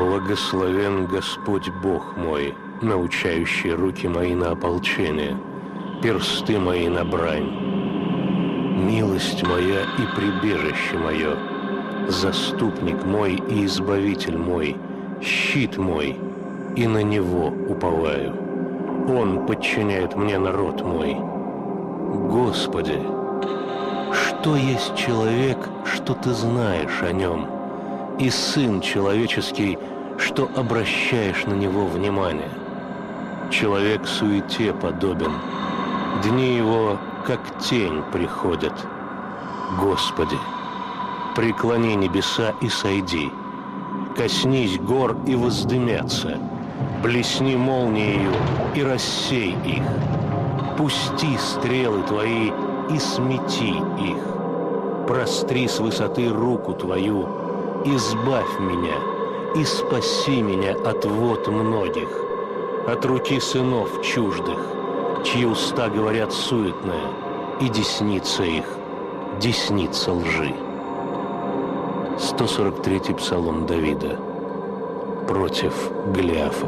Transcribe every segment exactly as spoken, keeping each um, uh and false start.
Благословен Господь Бог мой, научающий руки мои на ополчение, персты мои на брань. Милость моя и прибежище мое, заступник мой и избавитель мой, щит мой, и на него уповаю. Он подчиняет мне народ мой. Господи, что есть человек, что ты знаешь о нем, и сын человеческий, что обращаешь на него внимание? Человек суете подобен, дни его, как тень, приходят. Господи, преклони небеса и сойди, коснись гор и воздымятся, блесни молниею и рассей их, пусти стрелы твои и смети их, простри с высоты руку твою, избавь меня и спаси меня от вод многих, от руки сынов чуждых, чьи уста говорят суетное, и десница их, десница лжи. сто сорок третий псалом Давида против Голиафа.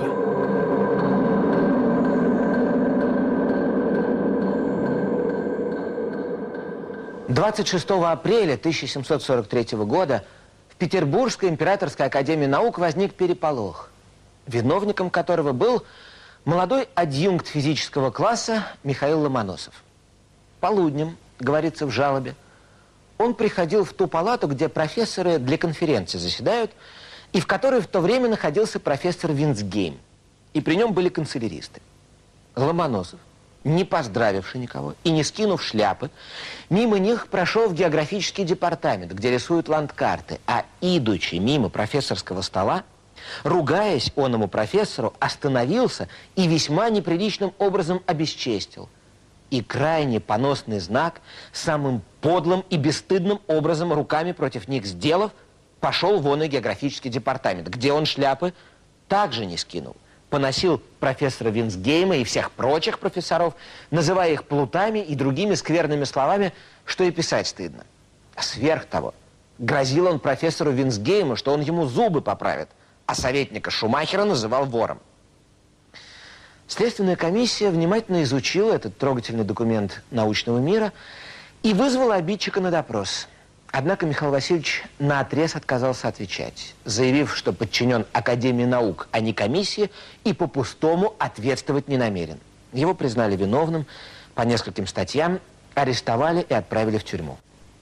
двадцать шестого апреля тысяча семьсот сорок третьего года в Петербургской императорской академии наук возник переполох, виновником которого был молодой адъюнкт физического класса Михаил Ломоносов. Полуднем, говорится в жалобе, он приходил в ту палату, где профессоры для конференции заседают, и в которой в то время находился профессор Винцгейм, и при нем были канцеляристы. Ломоносов, не поздравивший никого и не скинув шляпы, мимо них прошел в географический департамент, где рисуют ландкарты, а идучи мимо профессорского стола, ругаясь оному профессору, остановился и весьма неприличным образом обесчестил. И крайне поносный знак, самым подлым и бесстыдным образом руками против них сделав, пошел вон и географический департамент, где он шляпы также не скинул. Поносил профессора Винцгейма и всех прочих профессоров, называя их плутами и другими скверными словами, что и писать стыдно. А сверх того, грозил он профессору Винцгейму, что он ему зубы поправит, а советника Шумахера называл вором. Следственная комиссия внимательно изучила этот трогательный документ научного мира и вызвала обидчика на допрос. Однако Михаил Васильевич наотрез отказался отвечать, заявив, что подчинен Академии наук, а не комиссии, и по-пустому ответствовать не намерен. Его признали виновным по нескольким статьям, арестовали и отправили в тюрьму.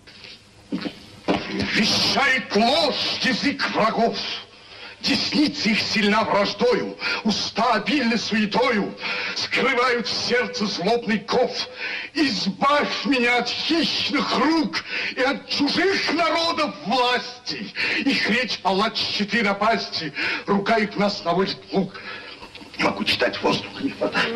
Вещает ложь язык врагов. Десница их сильна враждою, уста обильны суетою, скрывают в сердце злобный ков. Избавь меня от хищных рук и от чужих народов власти. Их речь полна щиты напасти, рука их нас наводит лук. Не могу читать, воздуха не хватает.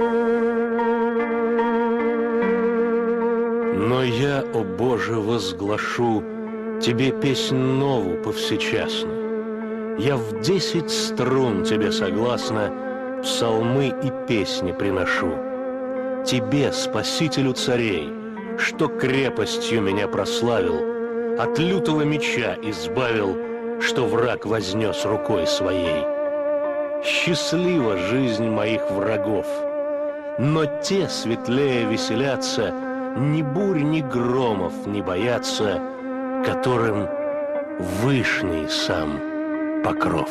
Но я, о Боже, возглашу тебе песнь новую повсечасно. Я в десять струн тебе согласно псалмы и песни приношу. Тебе, Спасителю царей, что крепостью меня прославил, от лютого меча избавил, что враг вознес рукой своей. Счастлива жизнь моих врагов, но те светлее веселятся, ни бурь, ни громов не боятся, которым Вышний сам покров.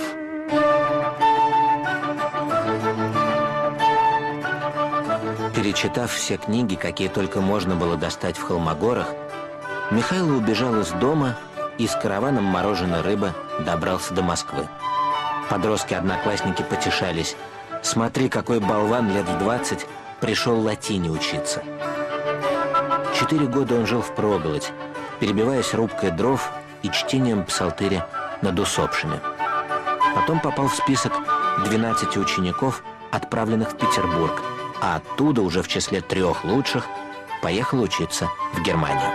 Перечитав все книги, какие только можно было достать в Холмогорах, Михайло убежал из дома и с караваном мороженой рыбы добрался до Москвы. Подростки-одноклассники потешались. Смотри, какой болван лет в двадцать пришел латине учиться. Четыре года он жил впроголодь, перебиваясь рубкой дров и чтением псалтыря над усопшими. Потом попал в список двенадцати учеников, отправленных в Петербург, а оттуда уже в числе трех лучших поехал учиться в Германию.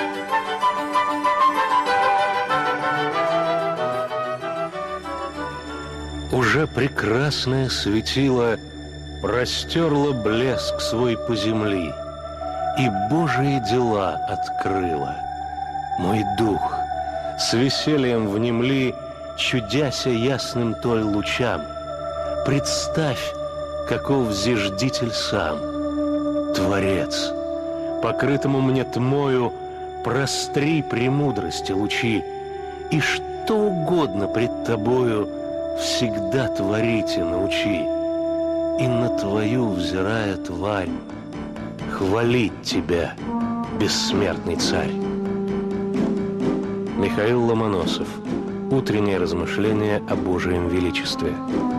Уже прекрасное светило простерло блеск свой по земли, и Божие дела открыло. Мой дух с весельем внемли чудяся ясным той лучам, представь, каков зиждитель сам, Творец, покрытому мне тьмою простри премудрости лучи, и что угодно пред тобою всегда творить и научи, и на твою, взирая тварь, хвалить тебя, бессмертный царь. Михаил Ломоносов. Утреннее размышление о Божьем величестве.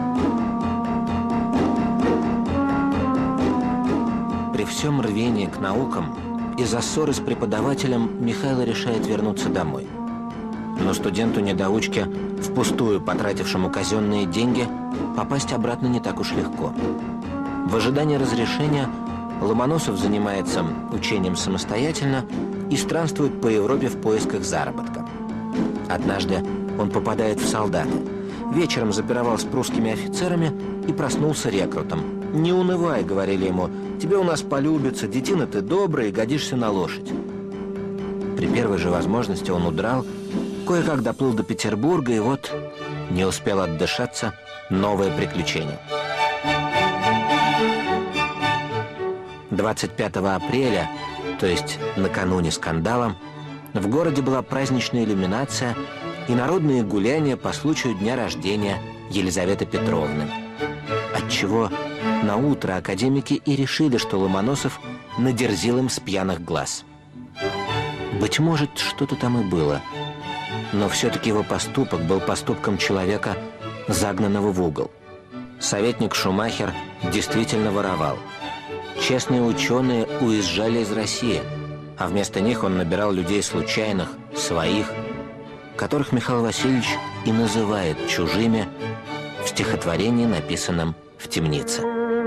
При всем рвении к наукам из-за ссоры с преподавателем Михаил решает вернуться домой. Но студенту-недоучке, впустую потратившему казенные деньги, попасть обратно не так уж легко. В ожидании разрешения Ломоносов занимается учением самостоятельно и странствует по Европе в поисках заработка. Однажды он попадает в солдаты. Вечером запировал с прусскими офицерами и проснулся рекрутом. «Не унывай», — говорили ему, — «тебе у нас полюбится, детина ты добрый и годишься на лошадь». При первой же возможности он удрал, кое-как доплыл до Петербурга, и вот не успел отдышаться, новое приключение. двадцать пятого апреля, то есть накануне скандала, в городе была праздничная иллюминация и народные гуляния по случаю дня рождения Елизаветы Петровны. Отчего наутро академики и решили, что Ломоносов надерзил им с пьяных глаз. Быть может, что-то там и было, но все-таки его поступок был поступком человека, загнанного в угол. Советник Шумахер действительно воровал. Честные ученые уезжали из России, а вместо них он набирал людей случайных, своих, которых Михаил Васильевич и называет чужими в стихотворении, написанном в темнице.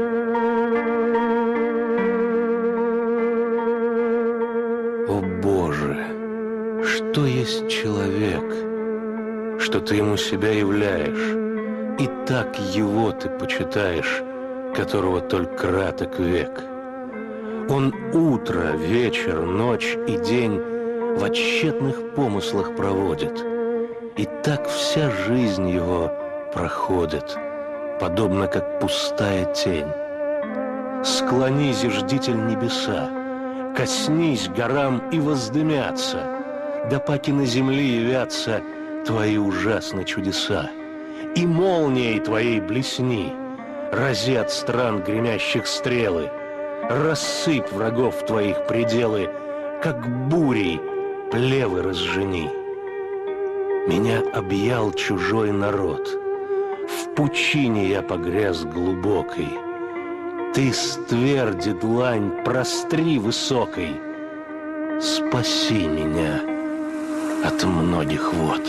О Боже, что есть человек, что ты ему себя являешь, и так его ты почитаешь, которого только краток век. Он утро, вечер, ночь и день в тщетных помыслах проводит, и так вся жизнь его проходит, подобно как пустая тень. Склони, зиждитель небеса, коснись горам и воздымятся, да паки на земле явятся твои ужасные чудеса, и молнией твоей блесни, рази от стран гремящих стрелы, рассыпь врагов твоих пределы, как бурей плевы разжени. Меня объял чужой народ, в пучине я погряз глубокой. Ты стверди длань простри высокой, спаси меня от многих вод.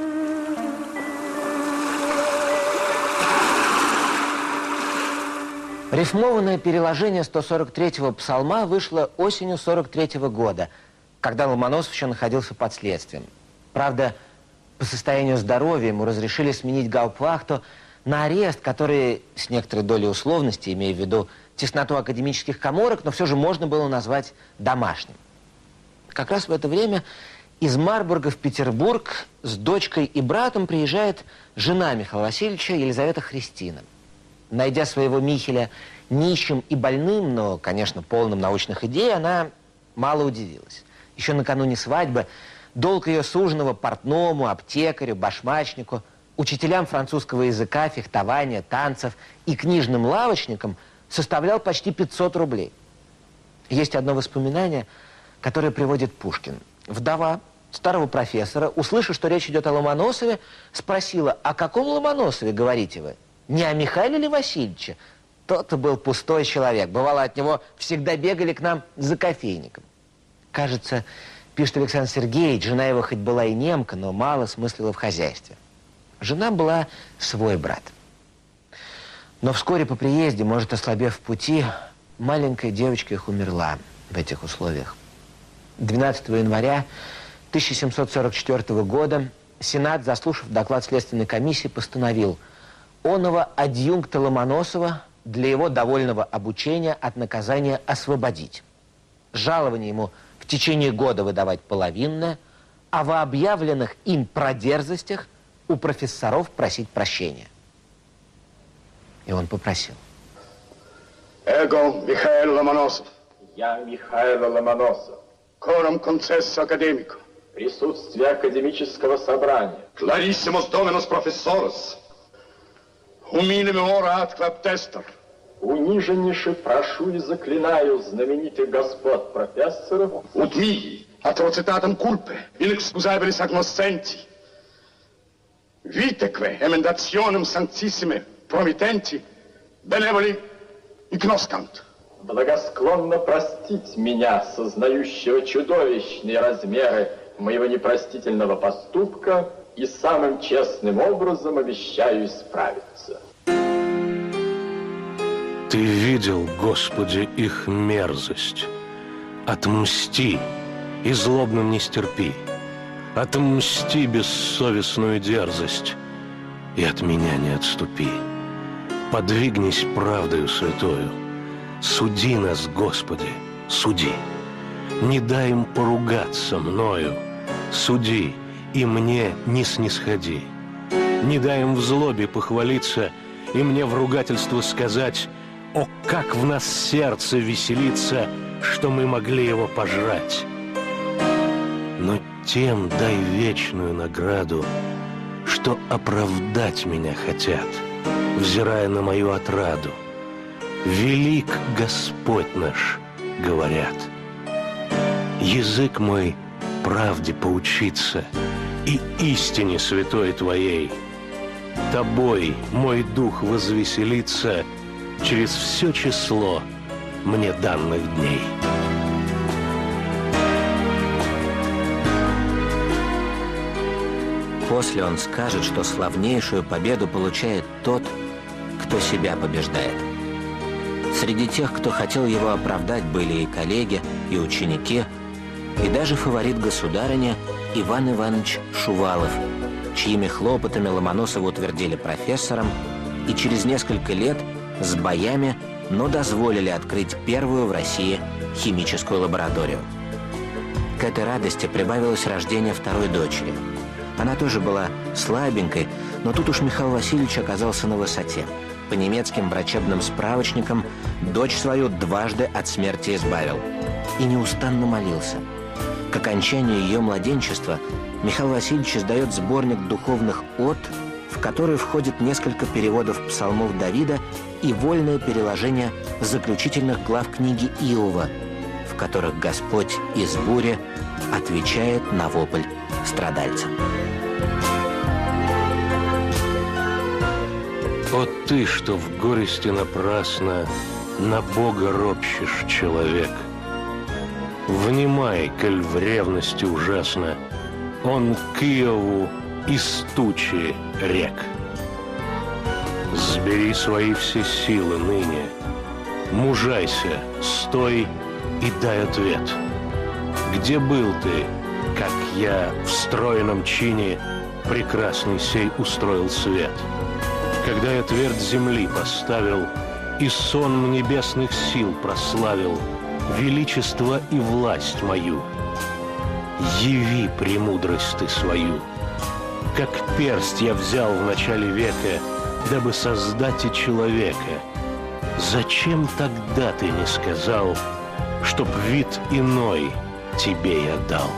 Рифмованное переложение сто сорок третьего псалма вышло осенью сорок третьего года, когда Ломоносов еще находился под следствием. Правда, по состоянию здоровья ему разрешили сменить гауптвахту на арест, который с некоторой долей условности, имея в виду тесноту академических каморок, но все же можно было назвать домашним. Как раз в это время из Марбурга в Петербург с дочкой и братом приезжает жена Михаила Васильевича, Елизавета Христина. Найдя своего Михеля нищим и больным, но, конечно, полным научных идей, она мало удивилась. Еще накануне свадьбы долг ее суженого портному, аптекарю, башмачнику, учителям французского языка, фехтования, танцев и книжным лавочникам составлял почти пятьсот рублей. Есть одно воспоминание, которое приводит Пушкин. Вдова старого профессора, услышав, что речь идет о Ломоносове, спросила: «О каком Ломоносове говорите вы? Не о Михаиле ли Васильевиче?» Тот-то был пустой человек. Бывало, от него всегда бегали к нам за кофейником. Кажется, пишет Александр Сергеевич, жена его хоть была и немка, но мало смыслила в хозяйстве. Жена была свой брат. Но вскоре по приезде, может, ослабев в пути, маленькая девочка их умерла в этих условиях. двенадцатого января тысяча семьсот сорок четвёртого года Сенат, заслушав доклад Следственной комиссии, постановил оного адъюнкта Ломоносова для его довольного обучения от наказания освободить. Жалование ему в течение года выдавать половинное, а во объявленных им продерзостях у профессоров просить прощения. И он попросил. Эго Михаил Ломоносов. Я Михаил Ломоносов. Кором концессо академико. Присутствие академического собрания. Clarissimos Dominus Professoris. Humilem ora ad claptester. Униженнейше прошу и заклинаю знаменитых господ профессоров. Ut mihi atrocitatem culpe, inexcusabilis agnoscenti. Viteque emendationem sanctissime promittenti, benevoli ignoscant. Благосклонно простить меня, сознающего чудовищные размеры моего непростительного поступка, и самым честным образом обещаю исправиться. Ты видел, Господи, их мерзость. Отмсти, и злобным не стерпи. Отмсти бессовестную дерзость, и от меня не отступи. Подвигнись правдою святою. Суди нас, Господи, суди. Не дай им поругаться мною. Суди, и мне не снисходи. Не дай им в злобе похвалиться, и мне в ругательство сказать: «О, как в нас сердце веселится, что мы могли его пожрать!» Но тем дай вечную награду, что оправдать меня хотят, взирая на мою отраду. «Велик Господь наш», — говорят. Язык мой правде поучится и истине святой Твоей. Тобой мой дух возвеселится через все число мне данных дней. После он скажет, что славнейшую победу получает тот, кто себя побеждает. Среди тех, кто хотел его оправдать, были и коллеги, и ученики, и даже фаворит государыня Иван Иванович Шувалов, чьими хлопотами Ломоносова утвердили профессором, и через несколько лет с боями, но дозволили открыть первую в России химическую лабораторию. К этой радости прибавилось рождение второй дочери. Она тоже была слабенькой, но тут уж Михаил Васильевич оказался на высоте. По немецким врачебным справочникам дочь свою дважды от смерти избавил и неустанно молился. К окончанию ее младенчества Михаил Васильевич издает сборник духовных от, в который входит несколько переводов псалмов Давида и вольное переложение заключительных глав книги Иова, в которых Господь из бури отвечает на вопль страдальца. О ты, что в горести напрасно на Бога ропщешь, человек! Внимай, коль в ревности ужасно он к Иову из тучи рек. Сбери свои все силы ныне, мужайся, стой и дай ответ. Где был ты, как я в стройном чине прекрасный сей устроил свет? Когда я твердь земли поставил и сон небесных сил прославил, величество и власть мою, яви премудрость ты свою. Как перст я взял в начале века, дабы создать и человека. Зачем тогда ты не сказал, чтоб вид иной тебе я дал?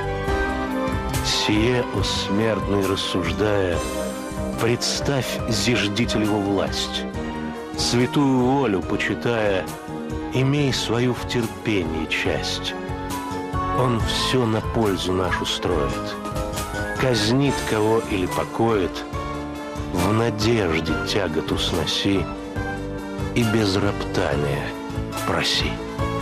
Сие, о смертный, рассуждая, представь зиждителеву власть. Святую волю почитая, имей свою в терпении часть. Он все на пользу нашу строит, казнит кого или покоит, в надежде тяготу сноси и без роптания проси.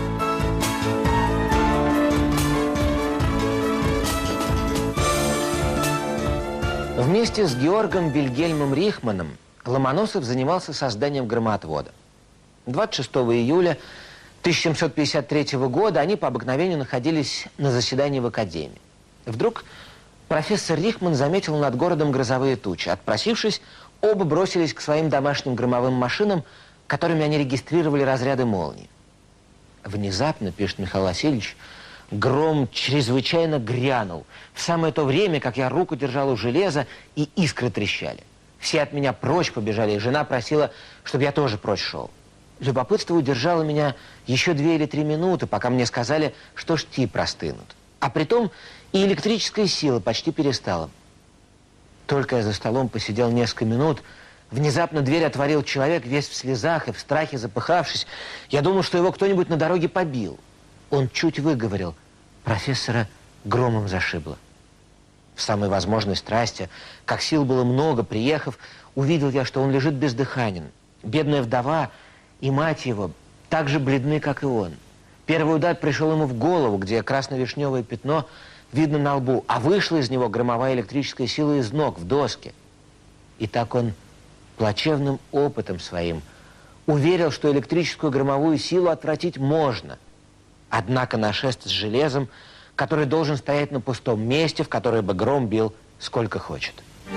Вместе с Георгом Вильгельмом Рихманом Ломоносов занимался созданием громоотвода. двадцать шестого июля тысяча семьсот пятьдесят третьего года они по обыкновению находились на заседании в академии. Вдруг профессор Рихман заметил над городом грозовые тучи. Отпросившись, оба бросились к своим домашним громовым машинам, которыми они регистрировали разряды молний. Внезапно, пишет Михаил Васильевич, гром чрезвычайно грянул. В самое то время, как я руку держал у железа, и искры трещали. Все от меня прочь побежали, и жена просила, чтобы я тоже прочь шел. Любопытство удержало меня еще две или три минуты, пока мне сказали, что шти простынут. А притом и электрическая сила почти перестала. Только я за столом посидел несколько минут, внезапно дверь отворил человек, весь в слезах и в страхе запыхавшись. Я думал, что его кто-нибудь на дороге побил. Он чуть выговорил: профессора громом зашибло. В самой возможной страсти, как сил было много, приехав, увидел я, что он лежит бездыханен. Бедная вдова и мать его так же бледны, как и он. Первый удар пришел ему в голову, где красно-вишневое пятно видно на лбу, а вышла из него громовая электрическая сила из ног в доске. И так он плачевным опытом своим уверил, что электрическую громовую силу отвратить можно. Однако на шест с железом, который должен стоять на пустом месте, в которое бы гром бил сколько хочет.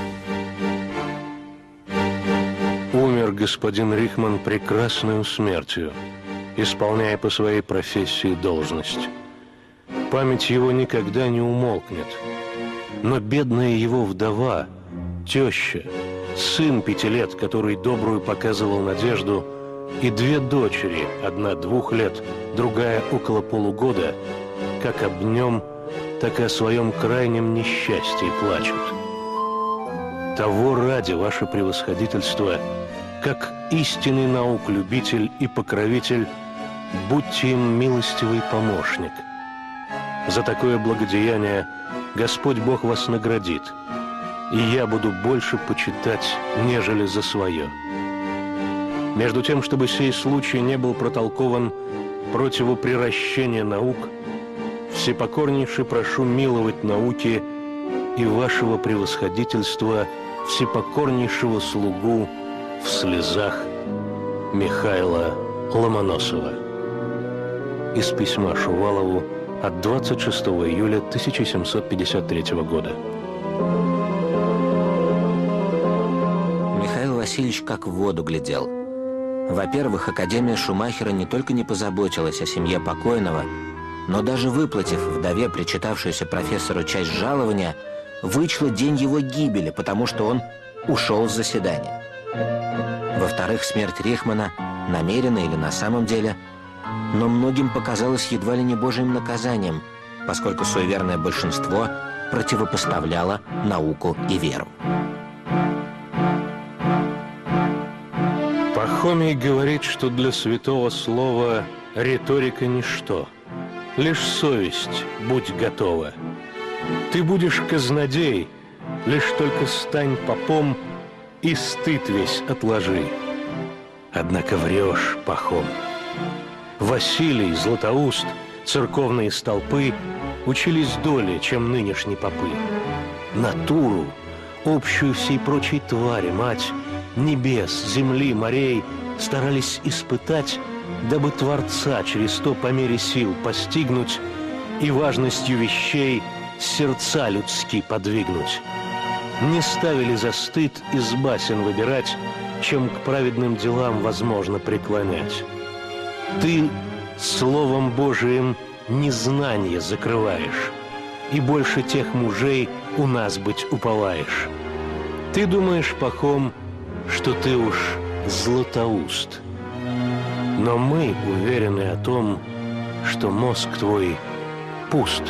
Умер господин Рихман прекрасную смертью, исполняя по своей профессии должность. Память его никогда не умолкнет. Но бедная его вдова, теща, сын пяти лет, который добрую показывал надежду, и две дочери, одна двух лет, другая около полугода, как об нем, так и о своем крайнем несчастье плачут. Того ради, ваше превосходительство, как истинный наук-любитель и покровитель, будьте им милостивый помощник. За такое благодеяние Господь Бог вас наградит, и я буду больше почитать, нежели за свое. Между тем, чтобы сей случай не был протолкован противоприращения наук, всепокорнейше прошу миловать науки и вашего превосходительства, всепокорнейшего слугу в слезах Михаила Ломоносова. Из письма Шувалову от двадцать шестого июля тысяча семьсот пятьдесят третьего года. Михаил Васильевич как в воду глядел. Во-первых, Академия Шумахера не только не позаботилась о семье покойного, но даже выплатив вдове причитавшуюся профессору часть жалования, вычла день его гибели, потому что он ушел с заседания. Во-вторых, смерть Рихмана, намеренно или на самом деле, но многим показалось едва ли не божьим наказанием, поскольку суеверное большинство противопоставляло науку и веру. Пахомий говорит, что для святого слова риторика ничто, лишь совесть будь готова. Ты будешь казнодей, лишь только стань попом и стыд весь отложи. Однако врешь, Пахом. Василий, Златоуст, церковные столпы учились доле, чем нынешние попы. Натуру, общую всей прочей твари, мать, небес, земли, морей, старались испытать, дабы Творца через то по мере сил постигнуть и важностью вещей сердца людские подвигнуть. Не ставили за стыд из басен выбирать, чем к праведным делам возможно преклонять. Ты Словом Божиим незнание закрываешь, и больше тех мужей у нас быть уповаешь. Ты думаешь, Пахом, что ты уж Златоуст, но мы уверены о том, что мозг твой пуст.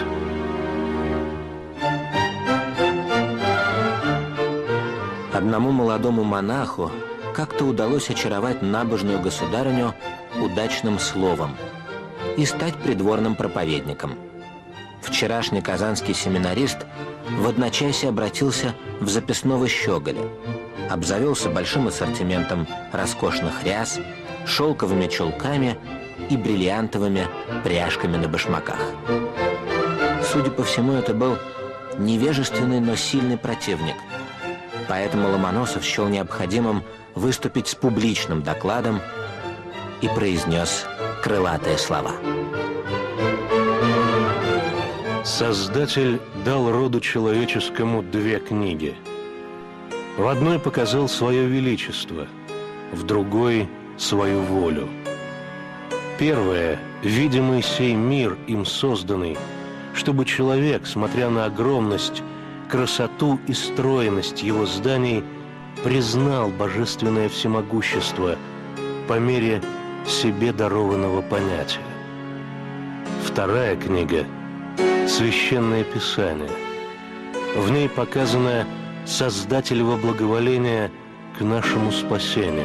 Одному молодому монаху как-то удалось очаровать набожную государыню удачным словом и стать придворным проповедником. Вчерашний казанский семинарист в одночасье обратился в записного щеголя, обзавелся большим ассортиментом роскошных ряс, шелковыми чулками и бриллиантовыми пряжками на башмаках. Судя по всему, это был невежественный, но сильный противник. Поэтому Ломоносов счел необходимым выступить с публичным докладом и произнес крылатые слова. Создатель дал роду человеческому две книги. В одной показал свое величество, в другой — свою волю. Первое, видимый сей мир, им созданный, чтобы человек, смотря на огромность, красоту и стройность его зданий, признал божественное всемогущество по мере себе дарованного понятия. Вторая книга – Священное Писание. В ней показано Создателево благоволение к нашему спасению.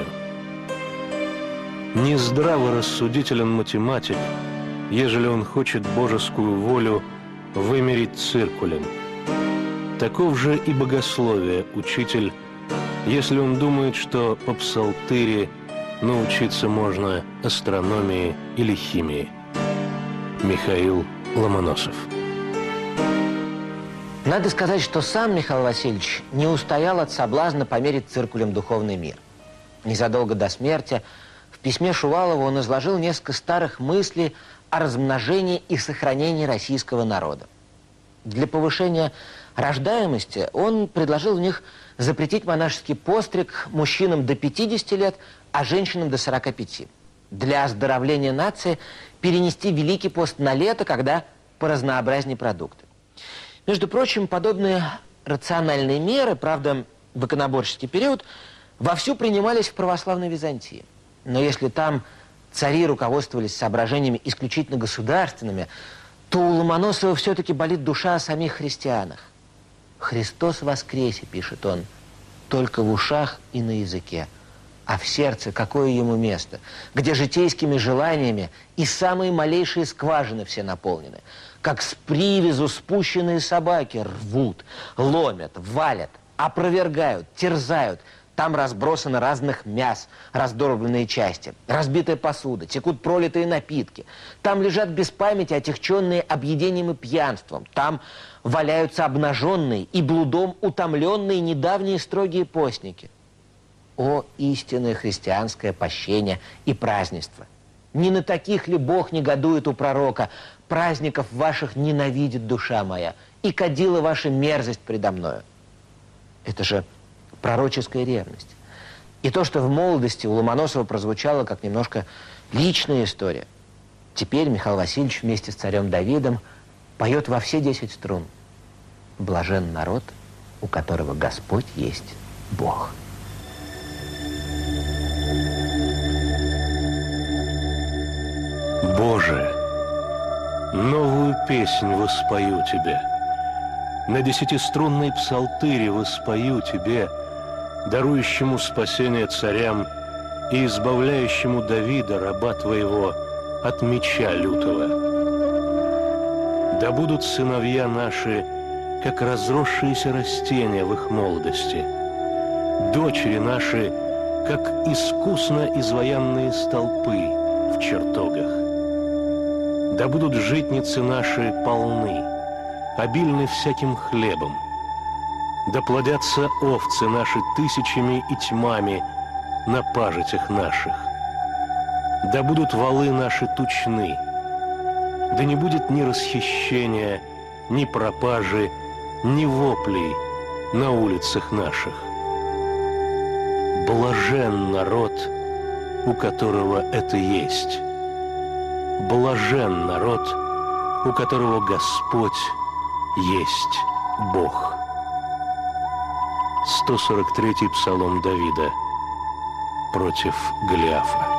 Нездраво рассудителен математик, ежели он хочет божескую волю вымерить циркулем. Таков же и богословие учитель, если он думает, что по псалтыре научиться можно астрономии или химии. Михаил Ломоносов. Надо сказать, что сам Михаил Васильевич не устоял от соблазна померить циркулем духовный мир. Незадолго до смерти в письме Шувалову он изложил несколько старых мыслей о размножении и сохранении российского народа. Для повышения рождаемости он предложил в них запретить монашеский постриг мужчинам до пятидесяти лет, а женщинам до сорока пяти. Для оздоровления нации перенести Великий пост на лето, когда поразнообразнее продукты. Между прочим, подобные рациональные меры, правда, в иконоборческий период, вовсю принимались в православной Византии. Но если там цари руководствовались соображениями исключительно государственными, то у Ломоносова все-таки болит душа о самих христианах. «Христос воскресе», пишет он, только в ушах и на языке. А в сердце какое ему место, где житейскими желаниями и самые малейшие скважины все наполнены, как с привязу спущенные собаки рвут, ломят, валят, опровергают, терзают. Там разбросано разных мяс, раздорвленные части, разбитая посуда, текут пролитые напитки. Там лежат без памяти отягченные объедением и пьянством. Там валяются обнаженные и блудом утомленные недавние строгие постники. О, истинное христианское пощение и празднество! Не на таких ли Бог негодует у пророка? Праздников ваших ненавидит душа моя, и кадила ваша мерзость предо мною. Это же пророческая ревность. И то, что в молодости у Ломоносова прозвучало как немножко личная история, теперь Михаил Васильевич вместе с царем Давидом поет во все десять струн. Блажен народ, у которого Господь есть Бог. Боже, новую песнь воспою Тебе, на десятиструнной псалтыре воспою Тебе, дарующему спасение царям и избавляющему Давида, раба Твоего, от меча лютого. Да будут сыновья наши, как разросшиеся растения в их молодости, дочери наши, как искусно изваянные столпы в чертогах. Да будут житницы наши полны, обильны всяким хлебом. Да плодятся овцы наши тысячами и тьмами на пажитях наших. Да будут валы наши тучны. Да не будет ни расхищения, ни пропажи, ни воплей на улицах наших. Блажен народ, у которого это есть. Блажен народ, у которого Господь есть Бог. сто сорок третий псалом Давида против Голиафа.